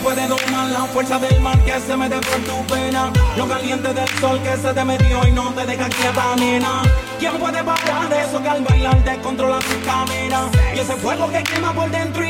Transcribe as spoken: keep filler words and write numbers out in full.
puede domar la fuerza del mal que se mete por tu pena. Lo caliente del sol que se te metió y no te deja quieta, nena. ¿Quién puede parar eso que al bailar te controla tu cadera? Y ese fuego que quema por dentro y